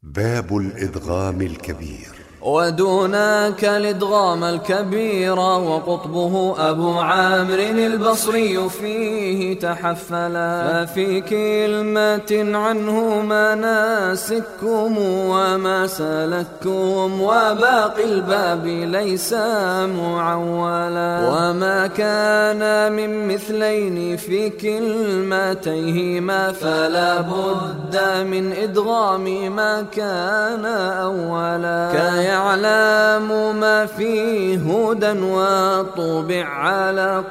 باب الإدغام الكبير. ودونك الإدغام الكبير وقطبه أبو عامر البصري فيه تحفلا، ففي كلمة عنه مناسككم وما سلككم وباقي الباب ليس معولا، وما كان من مثلين في كلمتيهما فلا بد من إدغام ما كان أولا، يعلم ما فيه هدى وطبع على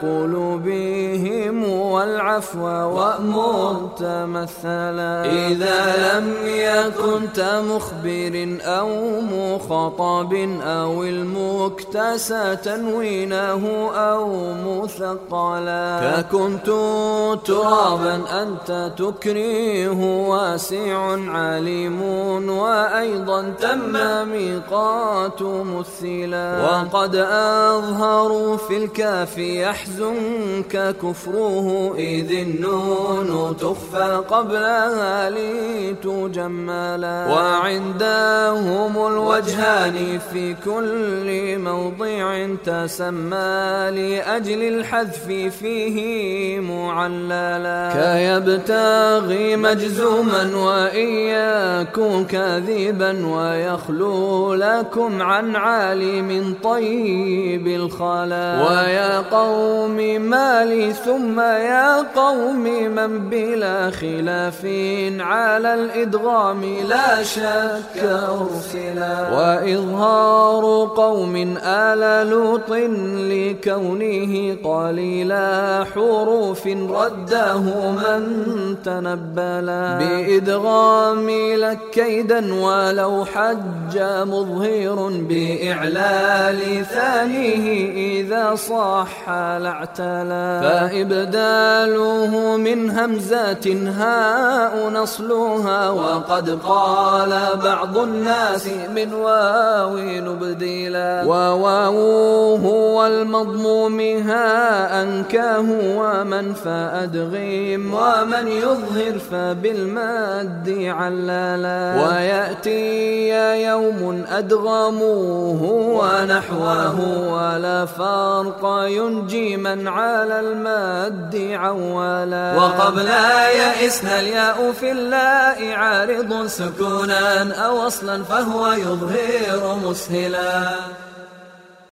قلوبهم والعفو وأمر تمثلا، إذا لم يكن مخبر أو مخاطب أو المكتسى تنوينه أو مثقلا، ككنت ترابا أنت تكريه واسع عليم وأيضا تم ميقات مثلا، وقد أظهروا في الكاف يحزنك كفره إذ النون تخفى قبلها لتجملا، وعندهم الوجهان في كل موضع تسمى لأجل الحذف فيه معللا، كيبتغي مجزوما وإن يكن كاذبا ويخلو لكم عن عالم طيب الخلا، ويا قوم مالي ثم يا قوم من بلا خلاف على الإدغام لا شك أرسلا، وإظهار قوم آل لوط لكونه قليلا حروف رده من تنبلا، بإدغام لك كيدا ولو حج مظهر بإعلال ثانيه إذا صح لاعتلا، فإبداله من همزات هاء نصلها، وقد قال بعض الناس من واو نبدلا، وواو هو المضموم هاء كهو ومن فأدغم ومن يظهر فبالمد عللا، ويأتي يوم أدغموه ونحوه ولا فرق ينجي من على المد عولا، وقبل يئسنا الياء في اللاء عارض سكونا أو وصلا فهو يظهر مسهلا.